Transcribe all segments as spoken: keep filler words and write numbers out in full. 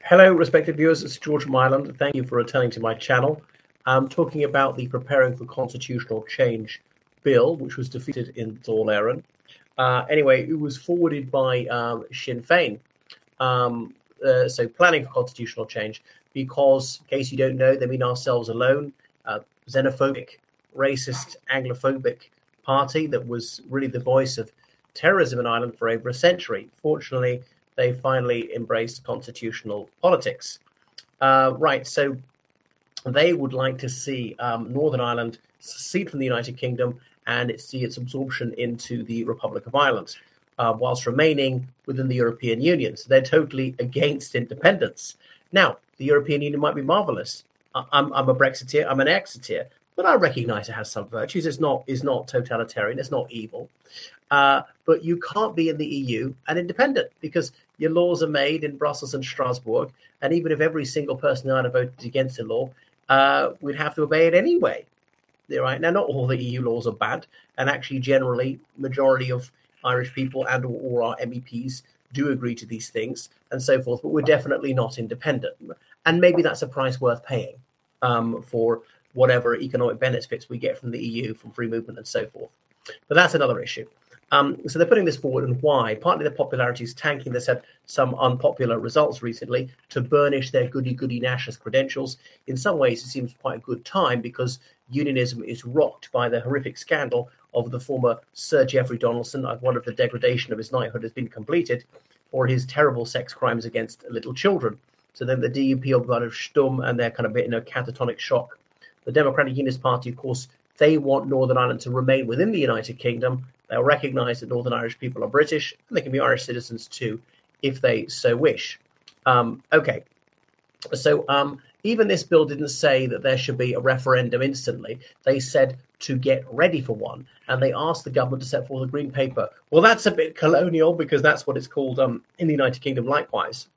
Hello, respected viewers. It's George from Ireland. Thank you for returning to my channel. I'm talking about the Preparing for Constitutional Change bill, which was defeated in Dáil Éireann. Uh, anyway, it was forwarded by um, Sinn Féin. Um, uh, so planning for constitutional change, because, in case you don't know, they mean ourselves alone, uh, xenophobic, racist, Anglophobic party that was really the voice of terrorism in Ireland for over a century. Fortunately, they finally embraced constitutional politics. Uh, right, so they would like to see um, Northern Ireland secede from the United Kingdom and see its absorption into the Republic of Ireland, uh, whilst remaining within the European Union. So they're totally against independence. Now, the European Union might be marvelous. I'm, I'm a Brexiteer, I'm an Exiteer, but I recognise it has some virtues. It's not, it's not totalitarian, it's not evil. Uh, but you can't be in the E U and independent, because your laws are made in Brussels and Strasbourg, and even if every single person in Ireland voted against the law, uh, we'd have to obey it anyway. Right now, not all the E U laws are bad, and actually, generally, majority of Irish people and or, or our M E Ps do agree to these things and so forth. But we're definitely not independent, and maybe that's a price worth paying um, for whatever economic benefits we get from the E U, from free movement and so forth. But that's another issue. Um, so they're putting this forward, and why? Partly their popularity is tanking. They've had some unpopular results recently to burnish their goody-goody nationalist credentials. In some ways, it seems quite a good time, because unionism is rocked by the horrific scandal of the former Sir Geoffrey Donaldson. One of the degradation of his knighthood has been completed for his terrible sex crimes against little children. So then the D U P are kind of stum, and they're kind of in a catatonic shock. The Democratic Unionist Party, of course, they want Northern Ireland to remain within the United Kingdom. They'll recognise that Northern Irish people are British, and they can be Irish citizens too, if they so wish. Um, okay, so um, even this bill didn't say that there should be a referendum instantly. They said to get ready for one, and they asked the government to set forth a green paper. Well, that's a bit colonial, because that's what it's called um, in the United Kingdom likewise.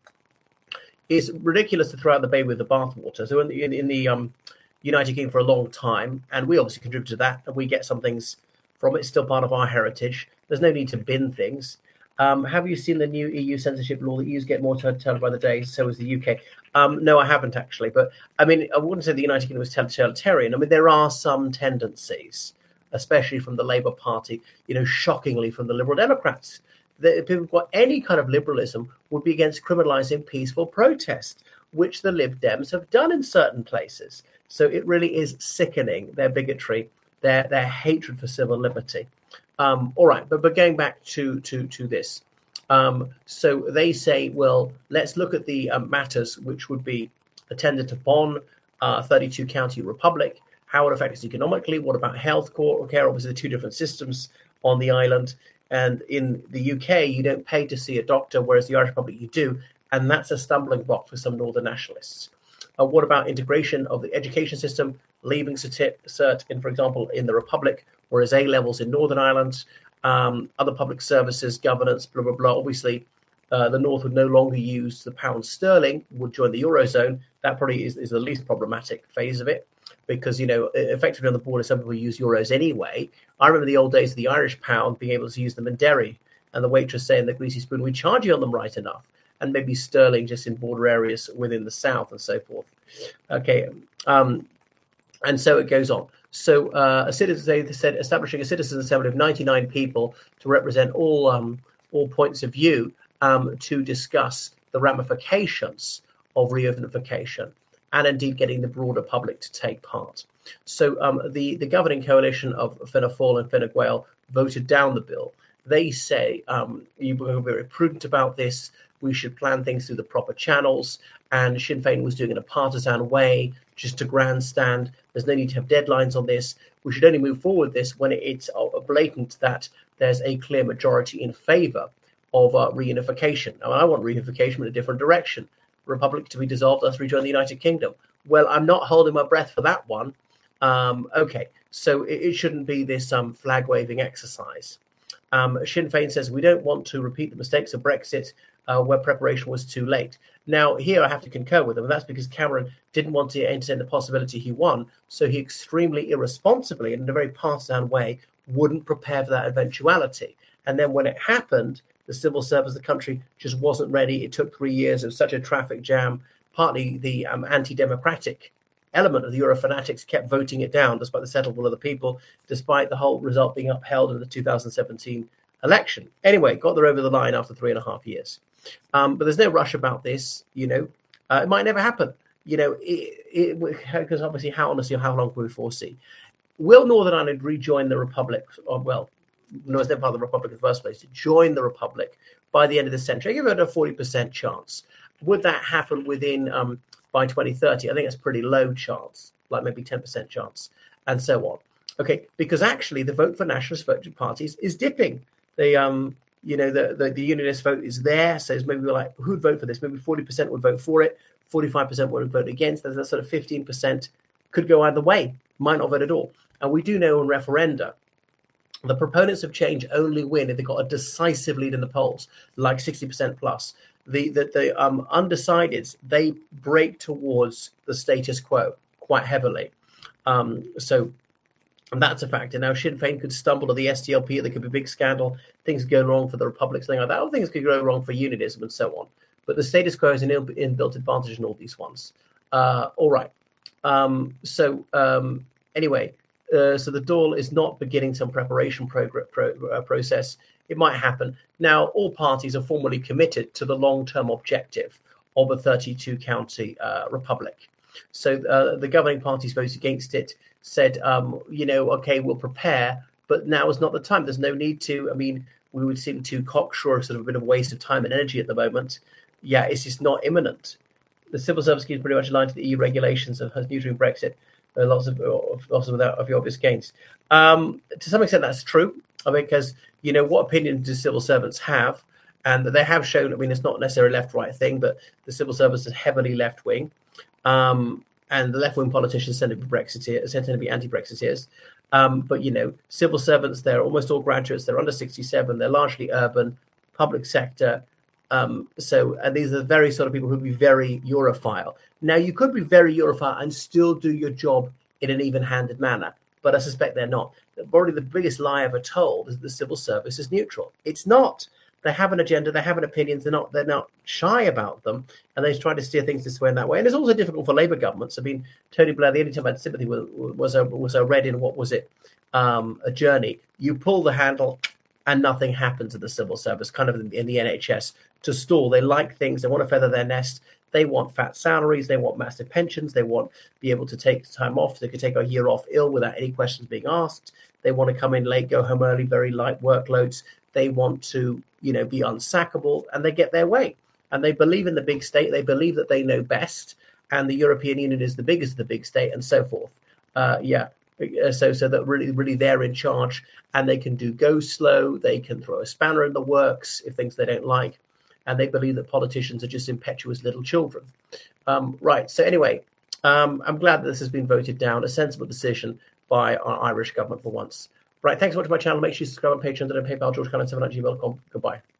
It's ridiculous to throw out the baby with the bathwater. So in the, in, in the um, United Kingdom for a long time, and we obviously contribute to that, and we get some things from it, still part of our heritage. There's no need to bin things. Um, have you seen the new E U censorship law? The E U's get more totalitarian by the day, so is the U K. Um, no, I haven't actually. But I mean, I wouldn't say the United Kingdom is totalitarian. I mean, there are some tendencies, especially from the Labour Party, you know, shockingly from the Liberal Democrats. The people who've got any kind of liberalism would be against criminalising peaceful protest, which the Lib Dems have done in certain places. So it really is sickening, their bigotry, their their hatred for civil liberty. Um, all right, but, but going back to, to, to this. Um, so they say, well, let's look at the um, matters which would be attended upon uh, thirty-two county republic, how it affects us economically, what about health care, obviously the two different systems on the island. And in the U K, you don't pay to see a doctor, whereas the Irish Republic, you do. And that's a stumbling block for some Northern nationalists. Uh, what about integration of the education system, leaving cert in, for example, in the Republic, whereas A levels in Northern Ireland, um, other public services, governance, blah, blah, blah. Obviously, uh, the North would no longer use the pound sterling, would join the Eurozone. That probably is, is the least problematic phase of it, because, you know, effectively on the border, some people use euros anyway. I remember the old days of the Irish pound, being able to use them in Derry, and the waitress saying the greasy spoon, we charge you on them right enough. And maybe sterling just in border areas within the south and so forth. Okay, um, and so it goes on. So uh, a citizen, they said, establishing a citizens' assembly of ninety-nine people to represent all um, all points of view um, to discuss the ramifications of reunification, and indeed getting the broader public to take part. So um, the the governing coalition of Fianna Fáil and Fine Gael voted down the bill. They say um, you were very prudent about this. We should plan things through the proper channels, and Sinn Féin was doing it in a partisan way, just to grandstand. There's no need to have deadlines on this. We should only move forward this when it's blatant that there's a clear majority in favour of uh, reunification. Now, I want reunification in a different direction. Republic to be dissolved, us rejoin the United Kingdom. Well, I'm not holding my breath for that one. Um, okay, so it, it shouldn't be this um, flag-waving exercise. Um, Sinn Féin says we don't want to repeat the mistakes of Brexit, Uh, where preparation was too late. Now, here I have to concur with them, and that's because Cameron didn't want to entertain the possibility he won, so he extremely irresponsibly, and in a very partisan way, wouldn't prepare for that eventuality. And then when it happened, the civil service of the country just wasn't ready. It took three years. It was such a traffic jam. Partly the um, anti-democratic element of the Eurofanatics kept voting it down, despite the settled will of the people, despite the whole result being upheld in the two thousand seventeen election. Anyway, got there over the line after three and a half years. Um, but there's no rush about this. You know, uh, it might never happen. You know, because obviously, how honestly, how long can we foresee? Will Northern Ireland rejoin the Republic? Or, well, no, it's never part of the Republic in the first place. To join the Republic by the end of the century, I give it a forty percent chance. Would that happen within um, by twenty thirty? I think it's a pretty low chance, like maybe ten percent chance, and so on. Okay, because actually the vote for nationalist voting parties is dipping. The um, you know, the, the the unionist vote is there. So it's maybe we're like, who'd vote for this? Maybe forty percent would vote for it, forty-five percent would vote against. There's that sort of fifteen percent could go either way, might not vote at all. And we do know in referenda, the proponents of change only win if they've got a decisive lead in the polls, like sixty percent plus. The the, the um, undecideds, they break towards the status quo quite heavily. Um, so and that's a factor. Now, Sinn Féin could stumble to the S D L P. There could be a big scandal. Things go wrong for the Republic, something like that. Or things could go wrong for unionism and so on. But the status quo is an inbuilt advantage in all these ones. Uh, all right. Um, so um, anyway, uh, so the Dáil is not beginning some preparation progr- pro- uh, process. It might happen. Now, all parties are formally committed to the long-term objective of a thirty-two county uh, republic. So uh, the governing parties voted against it, said, um, you know, okay, we'll prepare, but now is not the time. There's no need to. I mean, we would seem too cocksure, sort of a bit of a waste of time and energy at the moment. Yeah, it's just not imminent. The civil service scheme is pretty much aligned to the E U regulations and has neutering Brexit. There are lots of lots of, that, of the obvious gains. Um, to some extent, that's true. I mean, because, you know, what opinion do civil servants have? And they have shown, I mean, it's not necessarily a left-right thing, but the civil service is heavily left-wing. Um, and the left-wing politicians tend to be Brexiteers, tend to be anti-Brexiteers. Um, but, you know, civil servants, they're almost all graduates. They're under sixty-seven. They're largely urban, public sector. Um, so, and these are the very sort of people who would be very Europhile. Now, you could be very Europhile and still do your job in an even-handed manner, but I suspect they're not. Probably the biggest lie ever told is that the civil service is neutral. It's not. They have an agenda. They have an opinions. They're not. They're not shy about them, and they try to steer things this way and that way. And it's also difficult for Labour governments. I mean, Tony Blair, the only time I had sympathy was was a, was a read in what was it, um, a journey. You pull the handle, and nothing happens in the civil service, kind of in, in the N H S, to stall. They like things. They want to feather their nest. They want fat salaries. They want massive pensions. They want to be able to take time off. They could take a year off ill without any questions being asked. They want to come in late, go home early, very light workloads. They want to, you know, be unsackable, and they get their way. And they believe in the big state. They believe that they know best, and the European Union is the biggest of the big state, and so forth. Uh, yeah. So, so that really, really, they're in charge, and they can do go slow. They can throw a spanner in the works if things they don't like, and they believe that politicians are just impetuous little children. Um, right. So anyway, um, I'm glad that this has been voted down. A sensible decision by our Irish government for once. Right. Thanks so much for my channel. Make sure you subscribe on Patreon and PayPal, george cullen seven at gmail dot com. Goodbye.